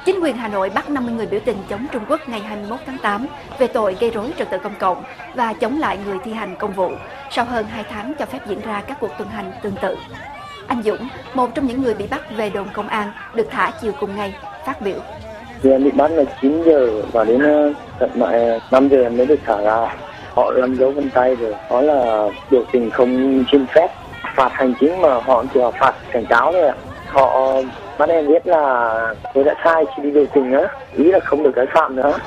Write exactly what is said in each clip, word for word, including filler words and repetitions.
Chính quyền Hà Nội bắt năm mươi người biểu tình chống Trung Quốc ngày hai mươi mốt tháng tám về tội gây rối trật tự công cộng và chống lại người thi hành công vụ, sau hơn hai tháng cho phép diễn ra các cuộc tuần hành tương tự. Anh Dũng, một trong những người bị bắt về đồn công an, được thả chiều cùng ngày, phát biểu. Thì em bị bắt là chín giờ và đến tận lại năm giờ em mới được thả ra. Họ làm dấu vân tay rồi, đó là biểu tình không xin phép, phạt hành chính mà họ chỉ là phạt cảnh cáo thôi ạ. Họ bắt em biết là tôi đã sai khi đi biểu tình á, ý là không được tái phạm nữa.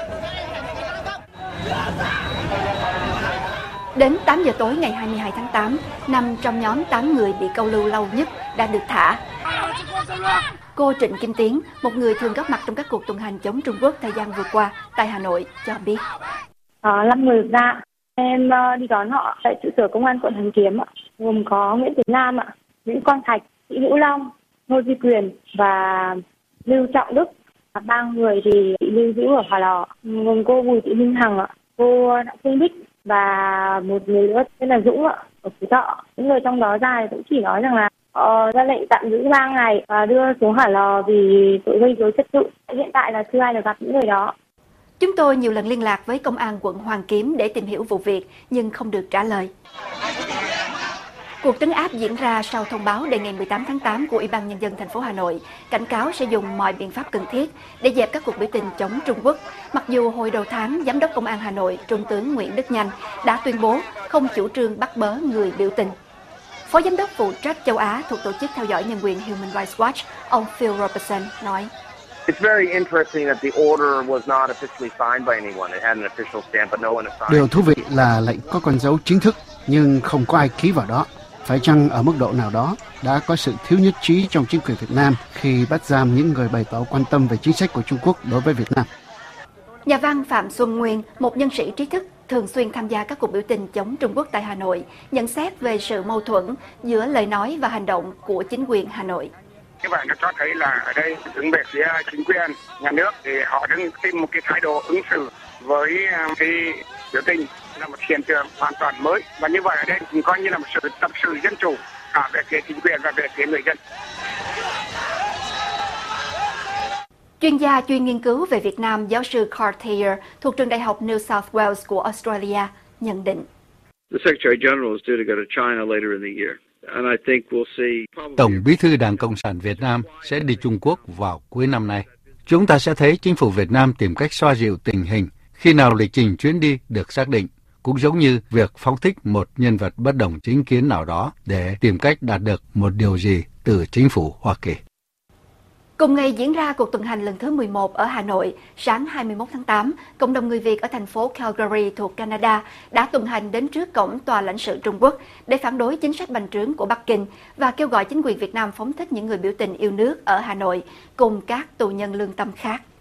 Đến tám giờ tối ngày hai mươi hai tháng tám, năm trong nhóm tám người bị câu lưu lâu nhất đã được thả. Cô Trịnh Kim Tiến, một người thường góp mặt trong các cuộc tuần hành chống Trung Quốc thời gian vừa qua tại Hà Nội, cho biết. Có năm người được ra. Em đi đón họ tại trụ sở công an quận Hoàn Kiếm, gồm có Nguyễn Việt Nam, Nguyễn Quang Thạch, Thị Hữu Long, Ngô Duy Quyền và Lưu Trọng Đức. Ba người thì bị lưu giữ ở Hòa Lò, gồm cô Bùi Thị Minh Hằng, cô Đặng Phương Bích và một người nữa tên là Dũng ở Phú Thọ. Những người trong đó ra cũng chỉ nói rằng là họ ra lệnh tạm giữ ba ngày và đưa xuống Hỏa Lò vì tội gây rối trật tự. Hiện tại là chưa ai được gặp những người đó. Chúng tôi nhiều lần liên lạc với công an quận Hoàn Kiếm để tìm hiểu vụ việc nhưng không được trả lời. Cuộc trấn áp diễn ra sau thông báo đề ngày mười tám tháng tám của Ủy ban Nhân dân thành phố Hà Nội cảnh cáo sẽ dùng mọi biện pháp cần thiết để dẹp các cuộc biểu tình chống Trung Quốc. Mặc dù hồi đầu tháng, Giám đốc Công an Hà Nội, Trung tướng Nguyễn Đức Nhanh đã tuyên bố không chủ trương bắt bớ người biểu tình. Phó Giám đốc phụ trách châu Á thuộc Tổ chức theo dõi nhân quyền Human Rights Watch, ông Phil Robertson nói. Điều thú vị là lệnh có con dấu chính thức nhưng không có ai ký vào đó. Phải chăng ở mức độ nào đó đã có sự thiếu nhất trí trong chính quyền Việt Nam khi bắt giam những người bày tỏ quan tâm về chính sách của Trung Quốc đối với Việt Nam? Nhà văn Phạm Xuân Nguyên, một nhân sĩ trí thức thường xuyên tham gia các cuộc biểu tình chống Trung Quốc tại Hà Nội, nhận xét về sự mâu thuẫn giữa lời nói và hành động của chính quyền Hà Nội. Như vậy nó cho thấy là ở đây đứng về phía chính quyền nhà nước thì họ đang tìm một cái thái độ ứng xử với cái biểu tình là một hiện tượng hoàn toàn mới, và như vậy ở đây cũng coi như là một sự tập sự dân chủ cả về phía chính quyền và về phía người dân. Chuyên gia chuyên nghiên cứu về Việt Nam, giáo sư Carl Thayer thuộc trường đại học New South Wales của Australia nhận định. Tổng bí thư Đảng Cộng sản Việt Nam sẽ đi Trung Quốc vào cuối năm nay. Chúng ta sẽ thấy chính phủ Việt Nam tìm cách xoa dịu tình hình khi nào lịch trình chuyến đi được xác định, cũng giống như việc phóng thích một nhân vật bất đồng chính kiến nào đó để tìm cách đạt được một điều gì từ chính phủ Hoa Kỳ. Cùng ngày diễn ra cuộc tuần hành lần thứ mười một ở Hà Nội, sáng hai mươi mốt tháng tám, cộng đồng người Việt ở thành phố Calgary thuộc Canada đã tuần hành đến trước cổng tòa lãnh sự Trung Quốc để phản đối chính sách bành trướng của Bắc Kinh và kêu gọi chính quyền Việt Nam phóng thích những người biểu tình yêu nước ở Hà Nội cùng các tù nhân lương tâm khác.